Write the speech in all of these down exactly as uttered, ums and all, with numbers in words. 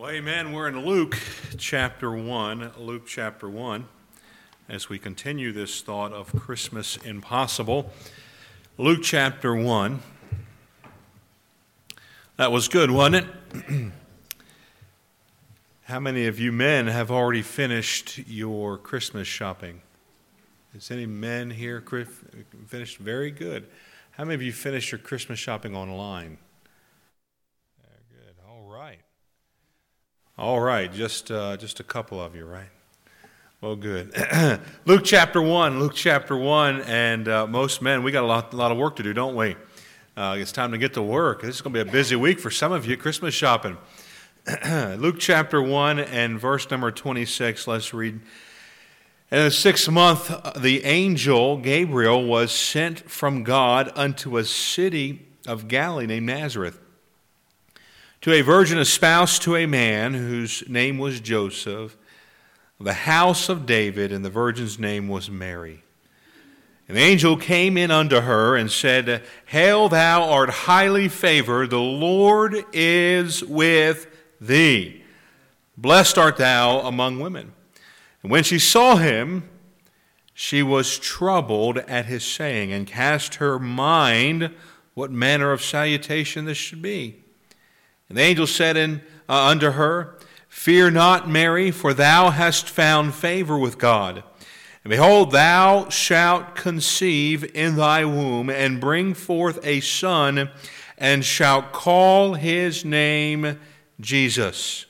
Well, amen. We're in Luke chapter one. Luke chapter one. As we continue this thought of Christmas impossible. Luke chapter one. That was good, wasn't it? How many of you men have already finished your Christmas shopping? Is any men here finished? Very good. How many of you finished your Christmas shopping online? Very good. All right. All right. Just uh, just a couple of you, right? Well, good. Luke chapter one. Luke chapter one. And uh, most men, we got a lot, a lot of work to do, don't we? Uh, it's time to get to work. This is going to be a busy week for some of you, Christmas shopping. Luke chapter one and verse number twenty-six. Let's read. In the sixth month, the angel Gabriel was sent from God unto a city of Galilee named Nazareth, to a virgin espoused to a man whose name was Joseph, of the house of David, and the virgin's name was Mary. And the angel came in unto her and said, Hail, thou art highly favored, the Lord is with thee. Blessed art thou among women. And when she saw him, she was troubled at his saying, and cast her mind what manner of salutation this should be. And the angel said in, uh, unto her, Fear not, Mary, for thou hast found favor with God. And behold, thou shalt conceive in thy womb, and bring forth a son, and shalt call his name Jesus.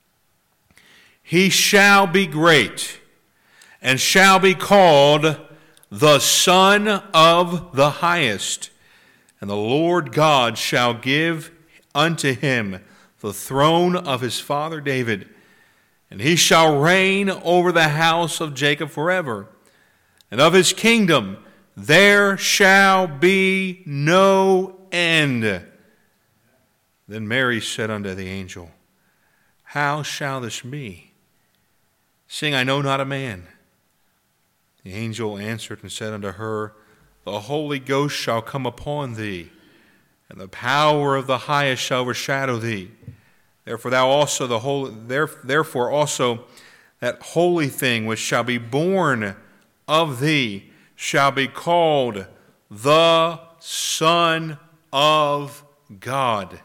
He shall be great, and shall be called the Son of the Highest. And the Lord God shall give unto him the throne of his father David, and he shall reign over the house of Jacob forever. And of his kingdom there shall be no end. Then Mary said unto the angel, How shall this be, seeing I know not a man? The angel answered and said unto her, The Holy Ghost shall come upon thee, and the power of the Highest shall overshadow thee. Therefore thou also the holy, therefore also that holy thing which shall be born of thee shall be called the Son of God.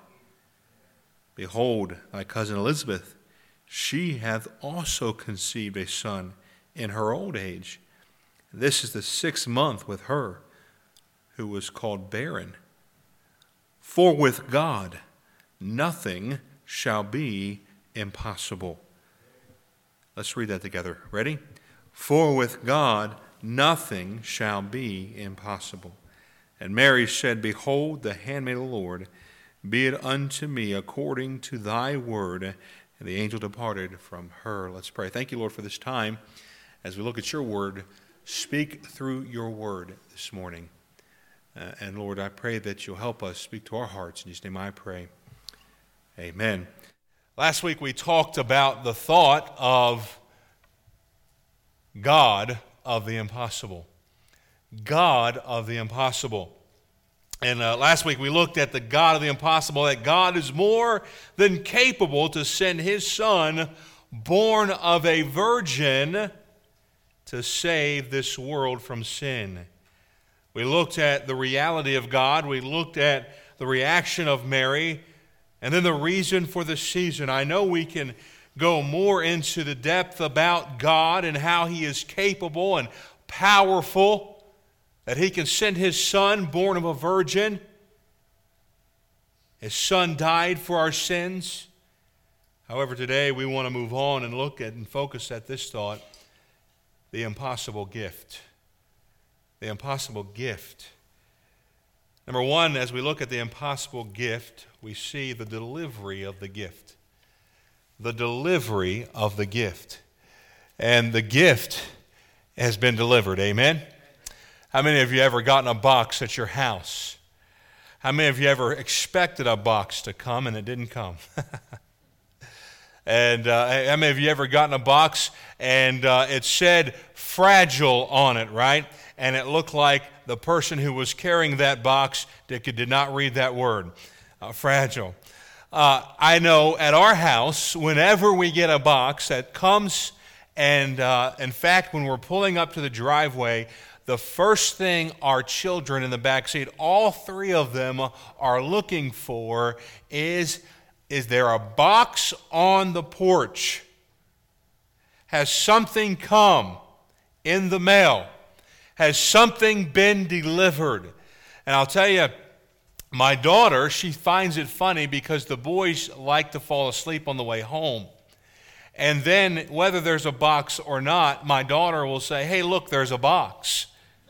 Behold, thy cousin Elizabeth, she hath also conceived a son in her old age. This is the sixth month with her, who was called barren. For with God nothing shall be impossible. Let's read that together. Ready? For with God nothing shall be impossible. And Mary said, Behold, the handmaid of the Lord, be it unto me according to thy word. And the angel departed from her. Let's pray. Thank you, Lord, for this time. As we look at your word, speak through your word this morning. Uh, and Lord, I pray that you'll help us speak to our hearts. In Jesus' name I pray. Amen. Last week we talked about the thought of God of the impossible. God of the impossible. And uh, last week we looked at the God of the impossible, that God is more than capable to send his Son, born of a virgin, to save this world from sin. We looked at the reality of God. We looked at the reaction of Mary, and then the reason for the season. I know we can go more into the depth about God and how he is capable and powerful, that he can send his Son, born of a virgin. His Son died for our sins. However, today we want to move on and look at and focus at this thought, the impossible gift. The impossible gift. Number one, as we look at the impossible gift, we see the delivery of the gift. The delivery of the gift. And the gift has been delivered. Amen? How many of you ever gotten a box at your house? How many of you ever expected a box to come and it didn't come? And uh, how many of you ever gotten a box and uh, it said fragile on it, right? And it looked like the person who was carrying that box did, did not read that word, uh, fragile. Uh, I know at our house, whenever we get a box that comes, and uh, in fact, when we're pulling up to the driveway, the first thing our children in the back seat, all three of them, are looking for is, is there a box on the porch? Has something come in the mail? Has something been delivered? And I'll tell you, my daughter, she finds it funny because the boys like to fall asleep on the way home. And then, whether there's a box or not, my daughter will say, hey, look, there's a box.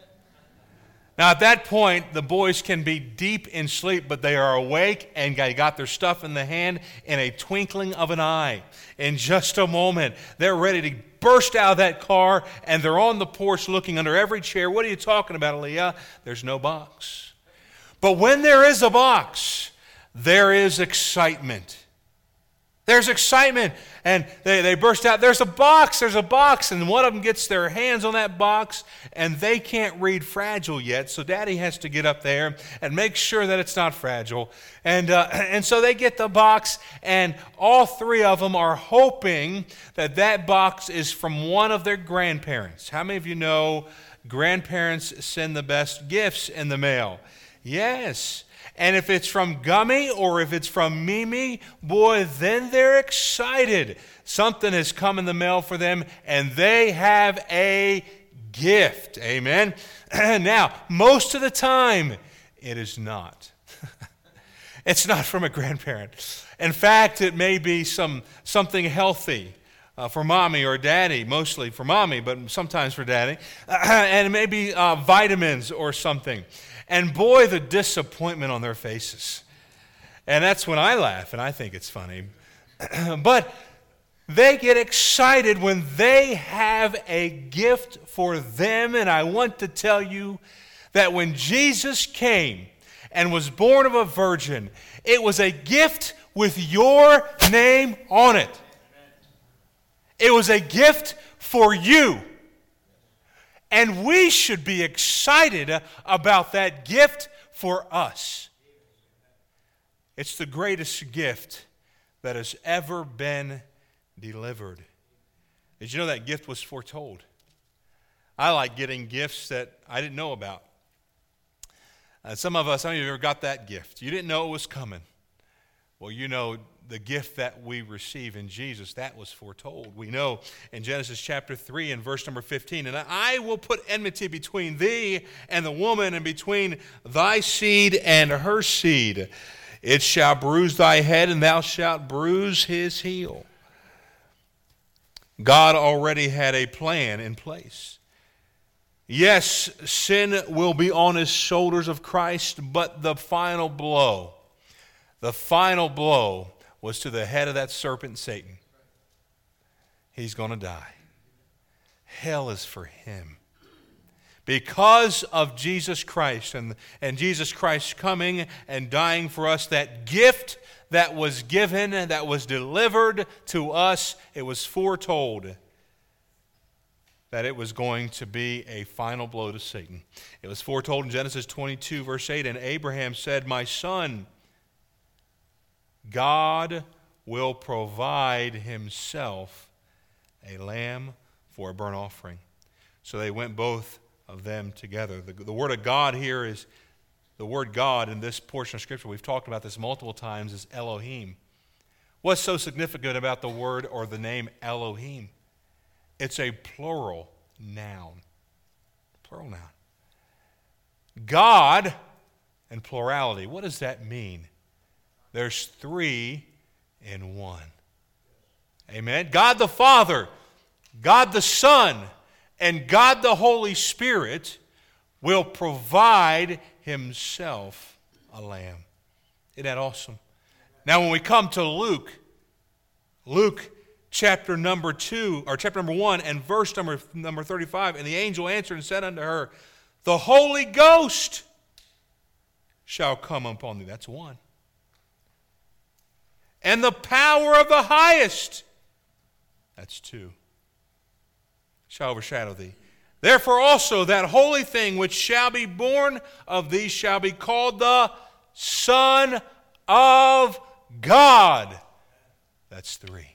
Now, at that point, the boys can be deep in sleep, but they are awake and they got their stuff in the hand in a twinkling of an eye. In just a moment, they're ready to burst out of that car, and they're on the porch looking under every chair. What are you talking about, Aaliyah? There's no box. But when there is a box, there is excitement. There's excitement. And they, they burst out, there's a box, there's a box. And one of them gets their hands on that box, and they can't read fragile yet. So Daddy has to get up there and make sure that it's not fragile. And, uh, and so they get the box, and all three of them are hoping that that box is from one of their grandparents. How many of you know grandparents send the best gifts in the mail? Yes. And if it's from Gummy or if it's from Mimi, boy, then they're excited. Something has come in the mail for them, and they have a gift. Amen? Now, most of the time, it is not. It's not from a grandparent. In fact, it may be some something healthy. Uh, for mommy or daddy, mostly for mommy, but sometimes for daddy. Uh, and maybe uh, vitamins or something. And boy, the disappointment on their faces. And that's when I laugh, and I think it's funny. But they get excited when they have a gift for them. And I want to tell you that when Jesus came and was born of a virgin, it was a gift with your name on it. It was a gift for you. And we should be excited about that gift for us. It's the greatest gift that has ever been delivered. Did you know that gift was foretold? I like getting gifts that I didn't know about. Uh, some of us, some of you ever got that gift. You didn't know it was coming. Well, you know, the gift that we receive in Jesus, that was foretold. We know in Genesis chapter three and verse number fifteen, and I will put enmity between thee and the woman, and between thy seed and her seed. It shall bruise thy head, and thou shalt bruise his heel. God already had a plan in place. Yes, sin will be on his shoulders of Christ, but the final blow, the final blow was to the head of that serpent, Satan. He's going to die. Hell is for him. Because of Jesus Christ and, and Jesus Christ coming and dying for us, that gift that was given, that was delivered to us, it was foretold that it was going to be a final blow to Satan. It was foretold in Genesis twenty-two, verse eight, and Abraham said, my son, God will provide himself a lamb for a burnt offering. So they went both of them together. The, the word of God here is, the word God in this portion of Scripture, we've talked about this multiple times, is Elohim. What's so significant about the word or the name Elohim? It's a plural noun. Plural noun. God and plurality. What does that mean? There's three in one. Amen. God the Father, God the Son, and God the Holy Spirit will provide himself a lamb. Isn't that awesome? Now when we come to Luke, Luke chapter number two, or chapter number one, and verse number, number thirty-five, and the angel answered and said unto her, the Holy Ghost shall come upon thee. That's one. And the power of the highest, that's two, shall overshadow thee. Therefore also that holy thing which shall be born of thee shall be called the Son of God. That's three.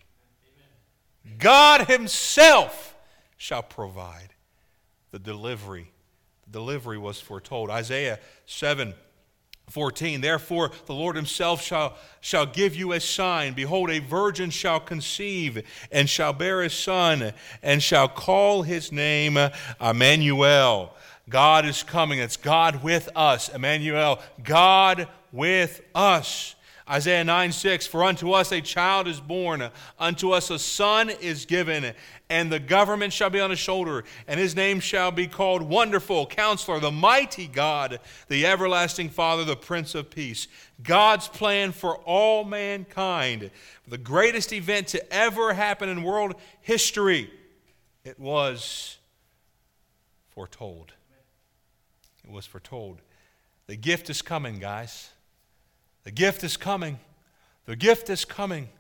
God himself shall provide the delivery. The delivery was foretold. Isaiah seven fourteen, therefore the Lord himself shall, shall give you a sign. Behold, a virgin shall conceive and shall bear a son and shall call his name Emmanuel. God is coming. It's God with us. Emmanuel, God with us. Isaiah nine six, for unto us a child is born, unto us a son is given, and the government shall be on his shoulder, and his name shall be called Wonderful, Counselor, the Mighty God, the Everlasting Father, the Prince of Peace. God's plan for all mankind, the greatest event to ever happen in world history, it was foretold. It was foretold. The gift is coming, guys. The gift is coming. The gift is coming.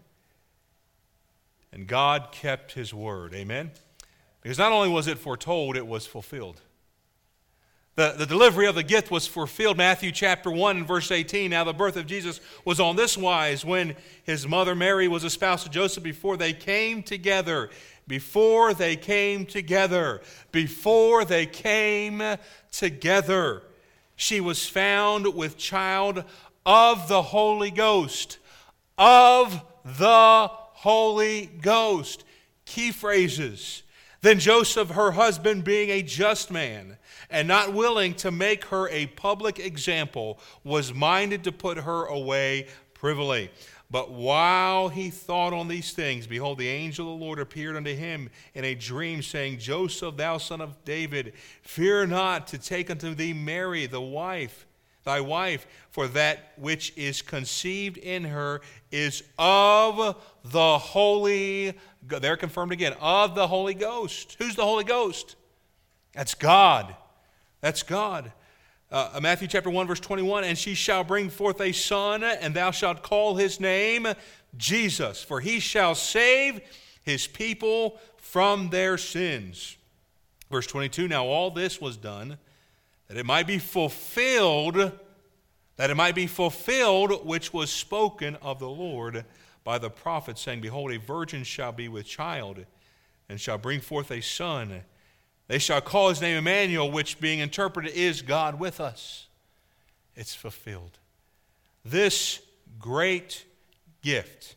And God kept his word. Amen? Because not only was it foretold, it was fulfilled. The, the delivery of the gift was fulfilled. Matthew chapter one and verse eighteen. Now the birth of Jesus was on this wise, when his mother Mary was espoused to Joseph, before they came together. Before they came together. Before they came together. She was found with child of the Holy Ghost. Of the Holy Ghost. Key phrases. Then Joseph, her husband, being a just man, and not willing to make her a public example, was minded to put her away privily. But while he thought on these things, behold, the angel of the Lord appeared unto him in a dream, saying, Joseph, thou son of David, fear not to take unto thee Mary, the wife, thy wife, for that which is conceived in her is of the Holy, they're confirmed again, of the Holy Ghost. Who's the Holy Ghost? That's God. That's God. Uh, Matthew chapter one, verse twenty-one, and she shall bring forth a son, and thou shalt call his name Jesus, for he shall save his people from their sins. Verse twenty-two, now all this was done, that it might be fulfilled, that it might be fulfilled, which was spoken of the Lord by the prophet, saying, behold, a virgin shall be with child, and shall bring forth a son. They shall call his name Emmanuel, which being interpreted is God with us. It's fulfilled. This great gift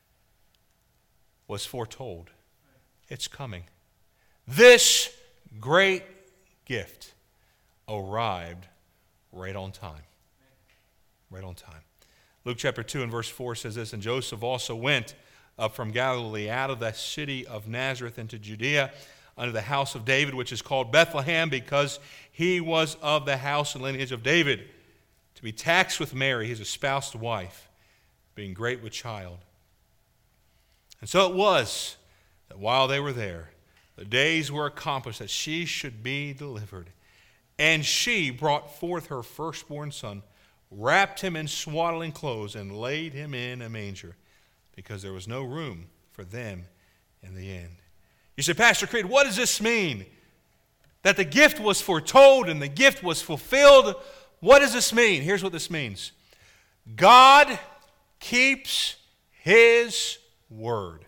was foretold. It's coming. This great gift arrived right on time. Right on time. Luke chapter two and verse four says this, and Joseph also went up from Galilee out of the city of Nazareth into Judea, unto the house of David, which is called Bethlehem, because he was of the house and lineage of David, to be taxed with Mary, his espoused wife, being great with child. And so it was that while they were there, the days were accomplished that she should be delivered. And she brought forth her firstborn son, wrapped him in swaddling clothes, and laid him in a manger, because there was no room for them in the inn. You say, Pastor Creed, what does this mean? That the gift was foretold and the gift was fulfilled. What does this mean? Here's what this means. God keeps his word.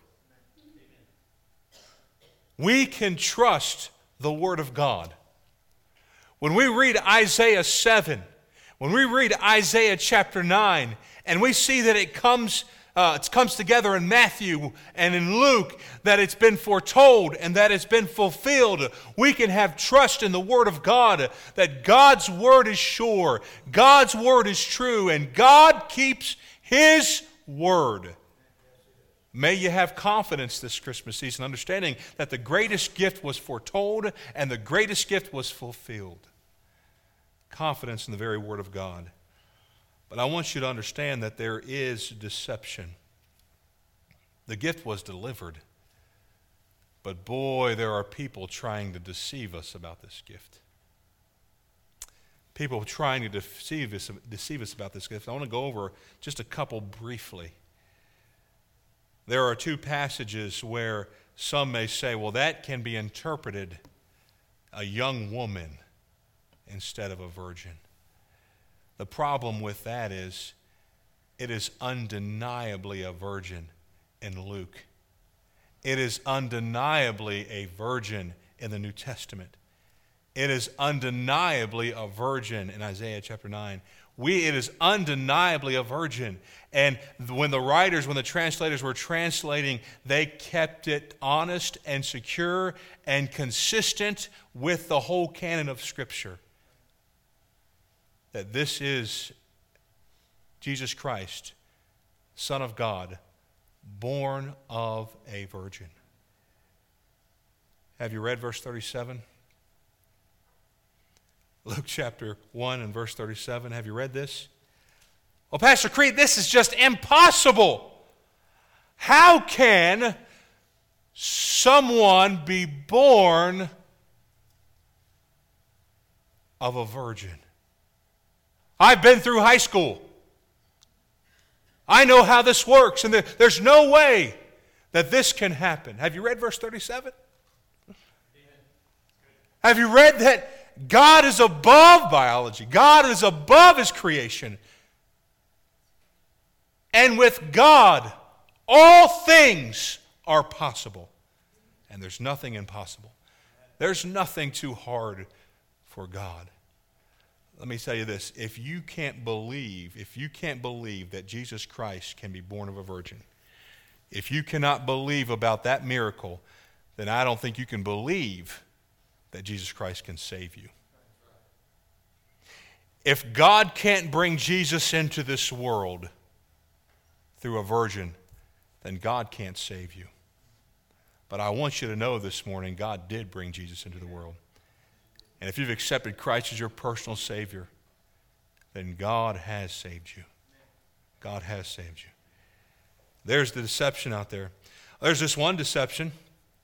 We can trust the word of God. When we read Isaiah seven, when we read Isaiah chapter nine, and we see that it comes Uh, it comes together in Matthew and in Luke, that it's been foretold and that it's been fulfilled, we can have trust in the Word of God, that God's Word is sure, God's Word is true, and God keeps His Word. May you have confidence this Christmas season, understanding that the greatest gift was foretold and the greatest gift was fulfilled. Confidence in the very Word of God. But I want you to understand that there is deception. The gift was delivered. But boy, there are people trying to deceive us about this gift. People trying to deceive us, deceive us about this gift. I want to go over just a couple briefly. There are two passages where some may say, well, that can be interpreted a young woman instead of a virgin. The problem with that is It is undeniably a virgin in Luke. It is undeniably a virgin in the New Testament. It is undeniably a virgin in Isaiah chapter nine. We, it is undeniably a virgin. And when the writers, when the translators were translating, they kept it honest and secure and consistent with the whole canon of Scripture. That this is Jesus Christ, Son of God, born of a virgin. Have you read verse thirty-seven? Luke chapter one and verse thirty-seven. Have you read this? Well, Pastor Creed, this is just impossible. How can someone be born of a virgin? I've been through high school. I know how this works, and there, there's no way that this can happen. Have you read verse thirty-seven? Have you read that God is above biology? God is above His creation. And with God, all things are possible. And there's nothing impossible. There's nothing too hard for God. Let me tell you this. If you can't believe, if you can't believe that Jesus Christ can be born of a virgin, if you cannot believe about that miracle, then I don't think you can believe that Jesus Christ can save you. If God can't bring Jesus into this world through a virgin, then God can't save you. But I want you to know this morning, God did bring Jesus into the world. And if you've accepted Christ as your personal Savior, then God has saved you. God has saved you. There's the deception out there. There's this one deception.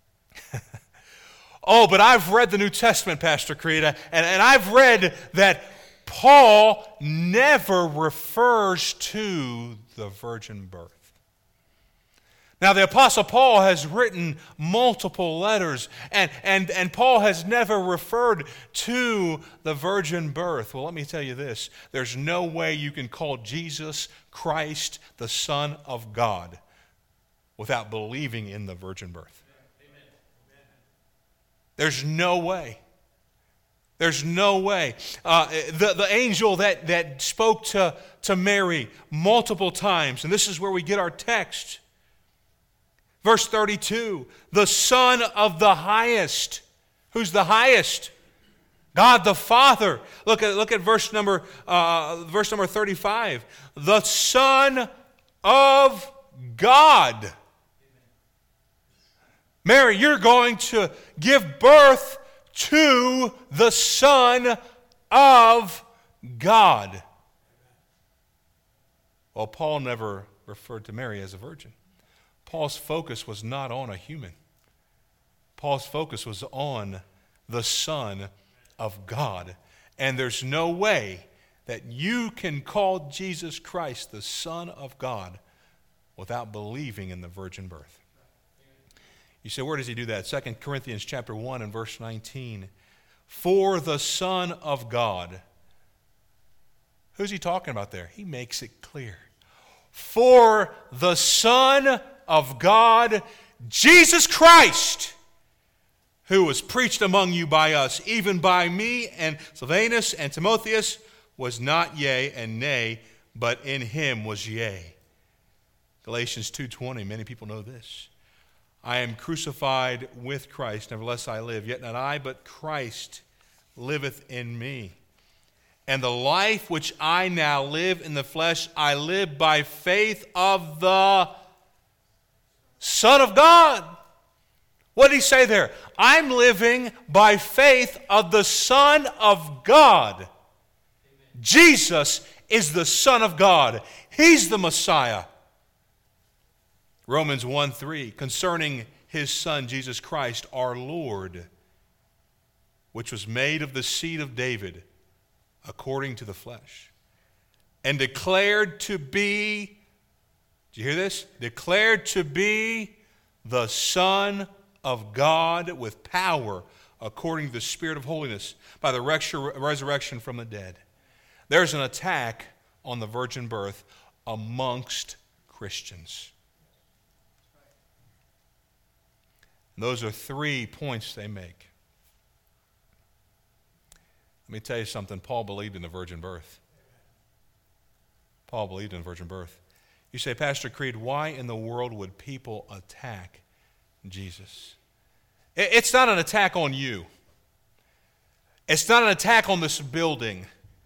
Oh, but I've read the New Testament, Pastor Creed, and, and I've read that Paul never refers to the virgin birth. Now, the Apostle Paul has written multiple letters, and, and, and Paul has never referred to the virgin birth. Well, let me tell you this. There's no way you can call Jesus Christ the Son of God without believing in the virgin birth. Amen. There's no way. There's no way. Uh, the, the angel that, that spoke to, to Mary multiple times, and this is where we get our text. Verse thirty-two, the Son of the Highest. Who's the highest? God the Father. Look at, look at verse number, uh, verse number thirty-five. The Son of God. Mary, you're going to give birth to the Son of God. Well, Paul never referred to Mary as a virgin. Paul's focus was not on a human. Paul's focus was on the Son of God. And there's no way that you can call Jesus Christ the Son of God without believing in the virgin birth. You say, where does he do that? Second Corinthians chapter one and verse nineteen. For the Son of God. Who's he talking about there? He makes it clear. For the Son of God, Jesus Christ, who was preached among you by us, even by me and Silvanus and Timotheus, was not yea and nay, but in him was yea. Galatians two twenty, many people know this. I am crucified with Christ, nevertheless I live, yet not I, but Christ liveth in me. And the life which I now live in the flesh, I live by faith of the Son of God. What did he say there? I'm living by faith of the Son of God. Amen. Jesus is the Son of God. He's the Messiah. Romans one three, concerning his Son, Jesus Christ, our Lord, which was made of the seed of David, according to the flesh, and declared to be, did you hear this? Declared to be the Son of God with power, according to the Spirit of holiness, by the resurrection from the dead. There's an attack on the virgin birth amongst Christians. Those are three points they make. Let me tell you something. Paul believed in the virgin birth. Paul believed in the virgin birth. You say, Pastor Creed, why in the world would people attack Jesus? It's not an attack on you. It's not an attack on this building.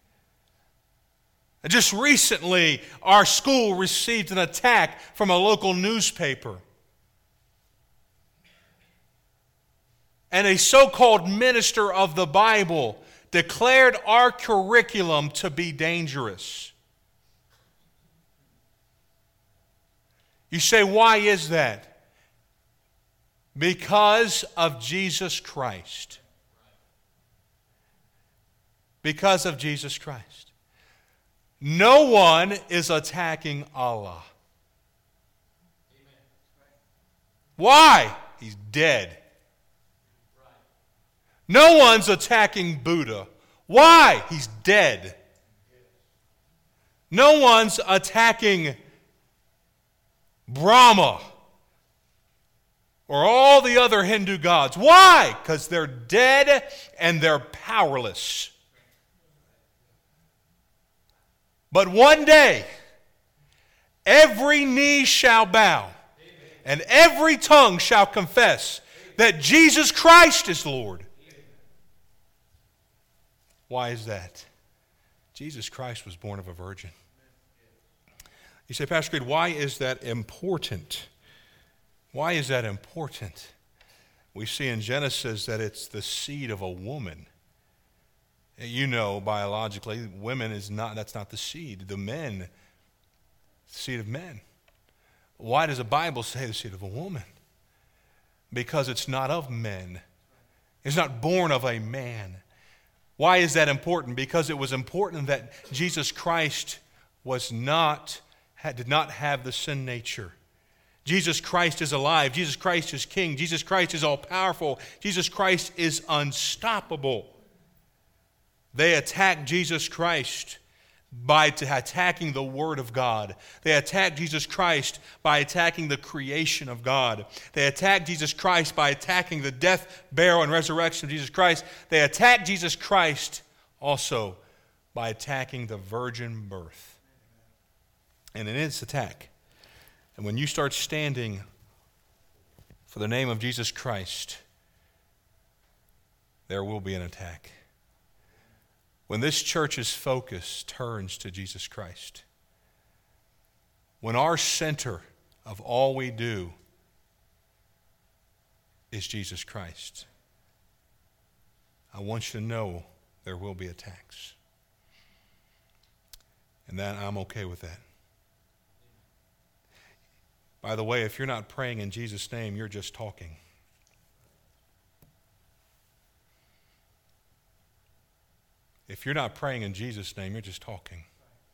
Just recently, our school received an attack from a local newspaper. And a so-called minister of the Bible declared our curriculum to be dangerous. You say, why is that? Because of Jesus Christ. Because of Jesus Christ. No one is attacking Allah. Why? He's dead. No one's attacking Buddha. Why? He's dead. No one's attacking Brahma or all the other Hindu gods. Why? Because they're dead and they're powerless. But one day, every knee shall bow, and every tongue shall confess that Jesus Christ is Lord. Why is that? Jesus Christ was born of a virgin. You say, Pastor Creed, why is that important? Why is that important? We see in Genesis that it's the seed of a woman. You know, biologically, women is not, that's not the seed. The men, the seed of men. Why does the Bible say the seed of a woman? Because it's not of men. It's not born of a man. Why is that important? Because it was important that Jesus Christ was not, had, did not have the sin nature. Jesus Christ is alive. Jesus Christ is king. Jesus Christ is all-powerful. Jesus Christ is unstoppable. They attack Jesus Christ by attacking the Word of God. They attack Jesus Christ by attacking the creation of God. They attack Jesus Christ by attacking the death, burial, and resurrection of Jesus Christ. They attack Jesus Christ also by attacking the virgin birth. And in its attack, and when you start standing for the name of Jesus Christ, there will be an attack. When this church's focus turns to Jesus Christ, when our center of all we do is Jesus Christ, I want you to know there will be attacks. And that I'm okay with that. By the way, if you're not praying in Jesus' name, you're just talking. If you're not praying in Jesus' name, you're just talking.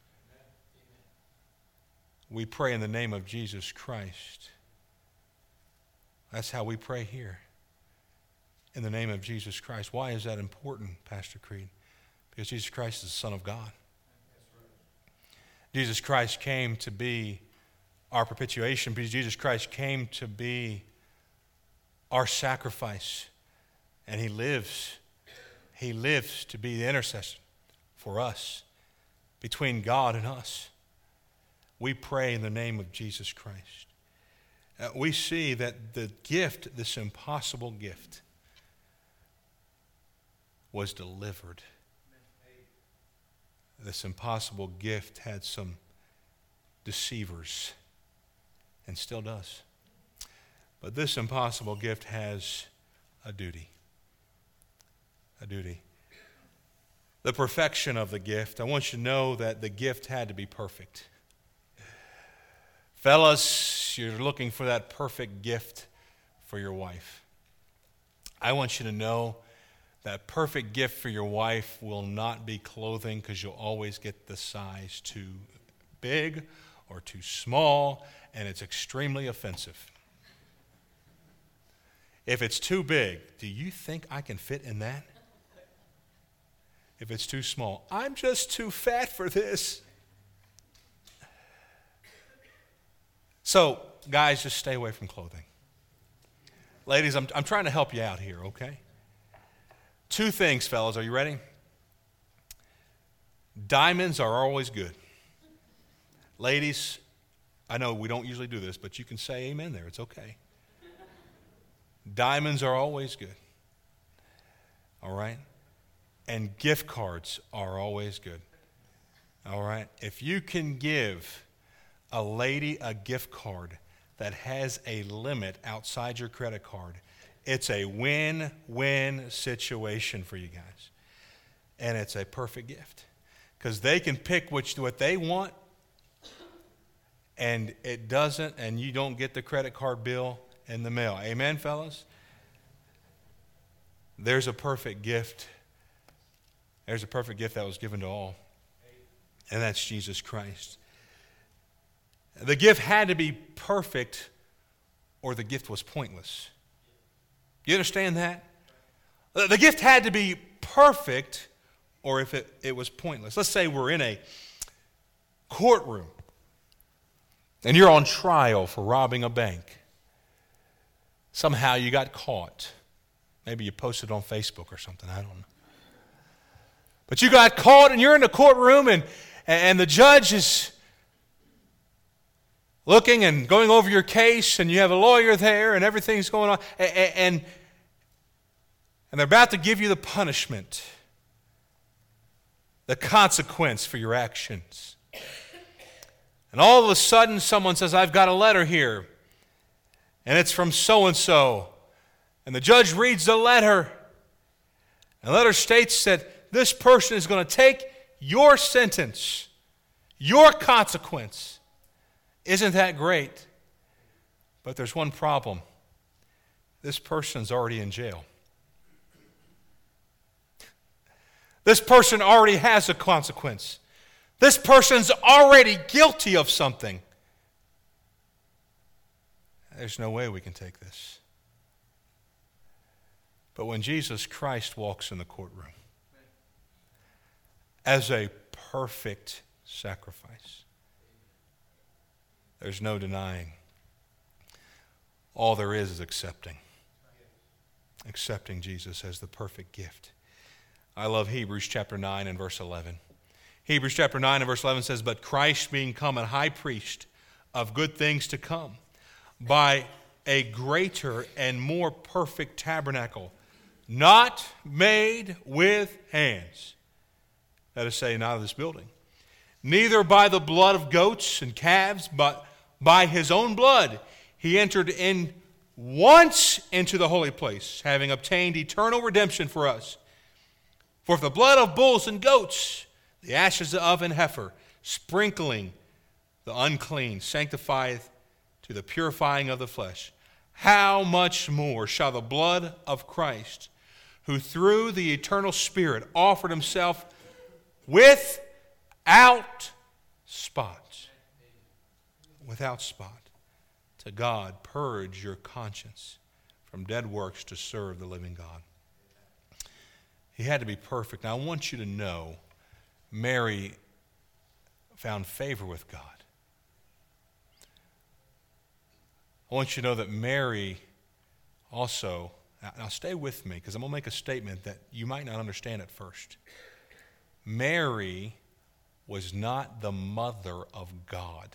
We pray in the name of Jesus Christ. That's how we pray here. In the name of Jesus Christ. Why is that important, Pastor Creed? Because Jesus Christ is the Son of God. Jesus Christ came to be our propitiation, because Jesus Christ came to be our sacrifice. And He lives He lives to be the intercessor for us, between God and us. We pray in the name of Jesus Christ. Uh, we see that the gift, this impossible gift, was delivered. This impossible gift had some deceivers, and still does. But this impossible gift has a duty. A duty. The perfection of the gift. I want you to know that the gift had to be perfect. Fellas, you're looking for that perfect gift for your wife. I want you to know that perfect gift for your wife will not be clothing, because you'll always get the size too big or too small, and it's extremely offensive. If it's too big, do you think I can fit in that? If it's too small, I'm just too fat for this. So, guys, just stay away from clothing. Ladies, I'm, I'm trying to help you out here, okay? Two things, fellas. Are you ready? Diamonds are always good. Ladies, I know we don't usually do this, but you can say amen there. It's okay. Diamonds are always good. All right? And gift cards are always good. All right? If you can give a lady a gift card that has a limit outside your credit card, it's a win-win situation for you guys. And it's a perfect gift. Because they can pick which what they want, and it doesn't, and you don't get the credit card bill in the mail. Amen, fellas? There's a perfect gift. There's a perfect gift that was given to all. And that's Jesus Christ. The gift had to be perfect, or the gift was pointless. You understand that? The gift had to be perfect, or if it, it was pointless. Let's say we're in a courtroom, and you're on trial for robbing a bank. Somehow you got caught. Maybe you posted on Facebook or something, I don't know. But you got caught, and you're in the courtroom, and, and the judge is looking and going over your case, and you have a lawyer there, and everything's going on, and, and, and they're about to give you the punishment, the consequence for your actions. And all of a sudden, someone says, I've got a letter here, and it's from so-and-so. And the judge reads the letter, and the letter states that this person is going to take your sentence, your consequence. Isn't that great? But there's one problem. This person's already in jail. This person already has a consequence. This person's already guilty of something. There's no way we can take this. But when Jesus Christ walks in the courtroom as a perfect sacrifice, there's no denying. All there is is accepting. Accepting Jesus as the perfect gift. I love Hebrews chapter nine and verse eleven. Hebrews chapter nine and verse eleven says, but Christ being come a high priest of good things to come, by a greater and more perfect tabernacle, not made with hands. That is to say, not of this building. Neither by the blood of goats and calves, but by his own blood he entered in once into the holy place, having obtained eternal redemption for us. For if the blood of bulls and goats, the ashes of an heifer, sprinkling the unclean, sanctifieth to the purifying of the flesh, how much more shall the blood of Christ, who through the eternal Spirit offered himself without spot, without spot, to God, purge your conscience from dead works to serve the living God. He had to be perfect. Now I want you to know, Mary found favor with God. I want you to know that Mary also, now, now stay with me because I'm going to make a statement that you might not understand at first. Mary was not the mother of God.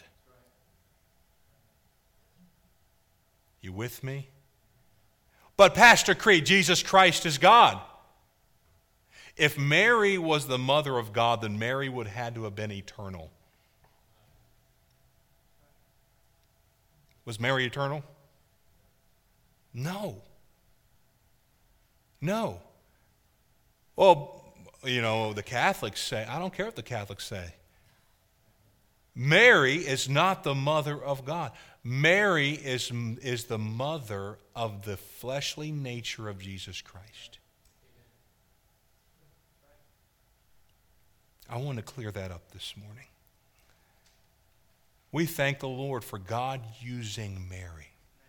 You with me? But Pastor Creed, Jesus Christ is God. If Mary was the mother of God, then Mary would have had to have been eternal. Was Mary eternal? No. No. Well, you know, the Catholics say, I don't care what the Catholics say. Mary is not the mother of God. Mary is, is the mother of the fleshly nature of Jesus Christ. I want to clear that up this morning. We thank the Lord for God using Mary.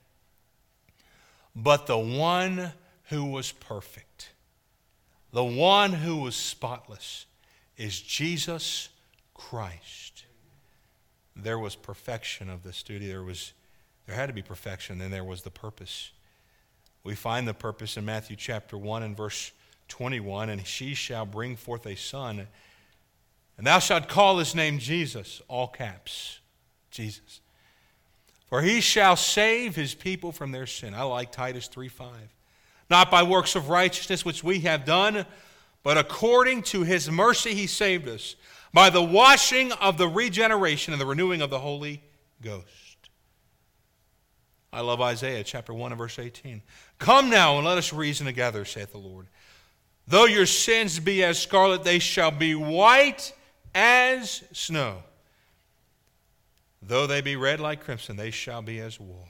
But the one who was perfect, the one who was spotless, is Jesus Christ. there was perfection of this duty. There was, there had to be perfection, and there was the purpose. We find the purpose in Matthew chapter one and verse twenty-one, and she shall bring forth a son, and thou shalt call his name Jesus, all caps, Jesus. For he shall save his people from their sin. I like Titus three five. Not by works of righteousness which we have done, but according to his mercy he saved us, by the washing of the regeneration and the renewing of the Holy Ghost. I love Isaiah chapter one and verse eighteen. Come now and let us reason together, saith the Lord. Though your sins be as scarlet, they shall be white as snow. Though they be red like crimson, they shall be as wool.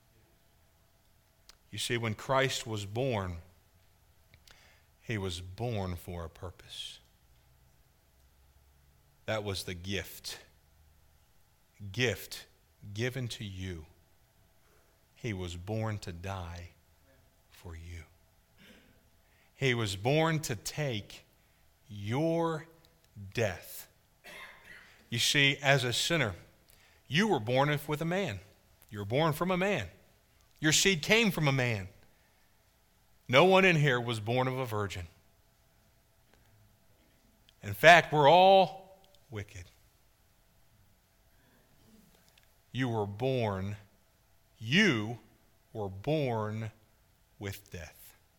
You see, when Christ was born, he was born for a purpose. That was the gift. Gift given to you. He was born to die for you. He was born to take your death. You see, as a sinner, you were born with a man. You were born from a man. Your seed came from a man. No one in here was born of a virgin. In fact, we're all wicked. You were born, you were born with death.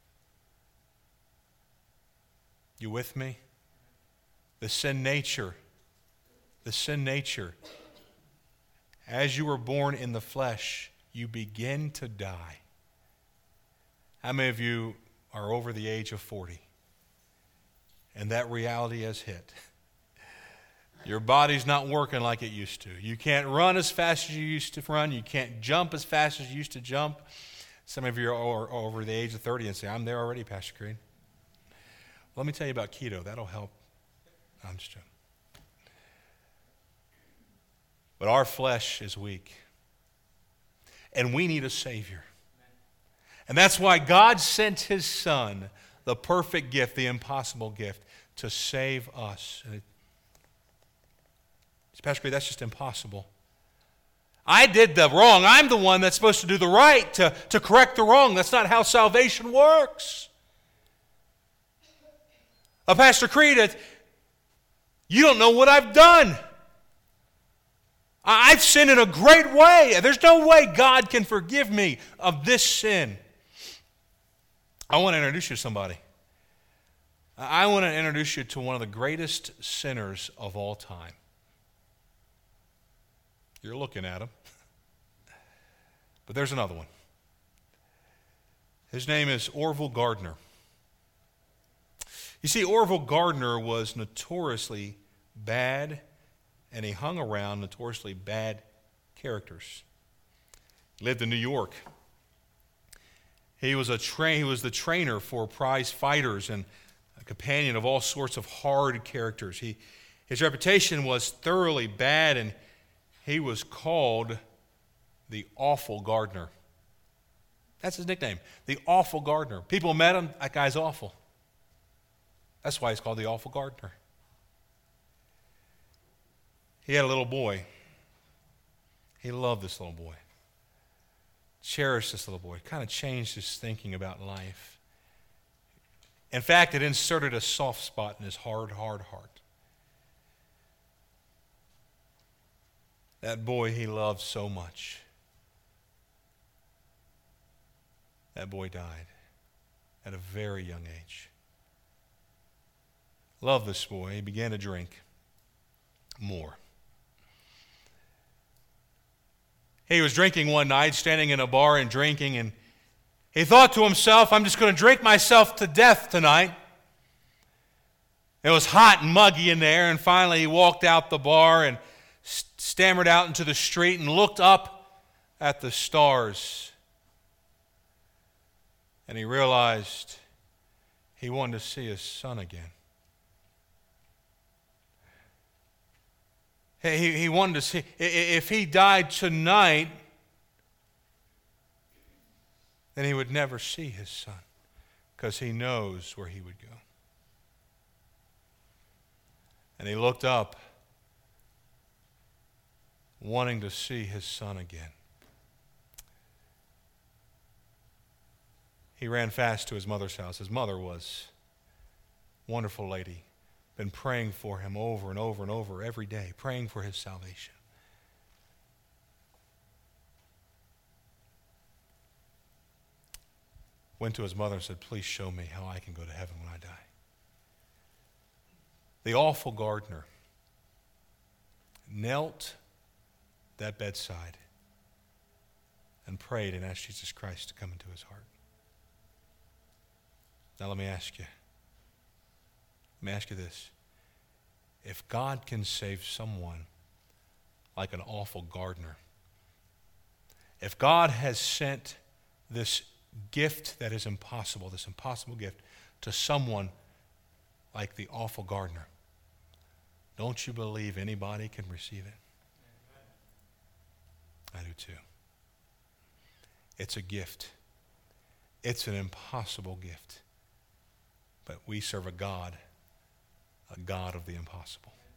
You with me? The sin nature, the sin nature, as you were born in the flesh, you begin to die. How many of you are over the age of forty? And that reality has hit. Your body's not working like it used to. You can't run as fast as you used to run. You can't jump as fast as you used to jump. Some of you are over the age of thirty and say, I'm there already, Pastor Creed. Let me tell you about keto. That'll help. No, I'm just joking. But our flesh is weak. And we need a Savior. And that's why God sent his Son, the perfect gift, the impossible gift, to save us. And it, Pastor Creed, that's just impossible. I did the wrong. I'm the one that's supposed to do the right, to, to correct the wrong. That's not how salvation works. Uh, Pastor Creed, it, you don't know what I've done. I, I've sinned in a great way. There's no way God can forgive me of this sin. I want to introduce you to somebody. I want to introduce you to one of the greatest sinners of all time. You're looking at him. But there's another one. His name is Orville Gardner. You see, Orville Gardner was notoriously bad, and he hung around notoriously bad characters. He lived in New York. He was a tra- he was the trainer for prize fighters and a companion of all sorts of hard characters. He, his reputation was thoroughly bad, and he was called the Awful Gardner. That's his nickname, the Awful Gardner. People met him, that guy's awful. That's why he's called the Awful Gardner. He had a little boy. He loved this little boy. Cherished this little boy. Kind of changed his thinking about life. In fact, it inserted a soft spot in his hard, hard heart. That boy he loved so much. That boy died at a very young age. Loved this boy. He began to drink more. He was drinking one night, standing in a bar and drinking, and he thought to himself, I'm just going to drink myself to death tonight. It was hot and muggy in there, and finally he walked out the bar and stammered out into the street and looked up at the stars. And he realized he wanted to see his son again. He, he wanted to see, if he died tonight, then he would never see his son because he knows where he would go. And he looked up wanting to see his son again. He ran fast to his mother's house. His mother was a wonderful lady, been praying for him over and over and over every day, praying for his salvation. Went to his mother and said, please show me how I can go to heaven when I die. The awful gardener knelt at that bedside and prayed and asked Jesus Christ to come into his heart. Now let me ask you, let me ask you this. If God can save someone like an awful gardener, if God has sent this gift that is impossible, this impossible gift, to someone like the awful gardener, don't you believe anybody can receive it? I do too. It's a gift. It's an impossible gift. But we serve a God, a God of the impossible.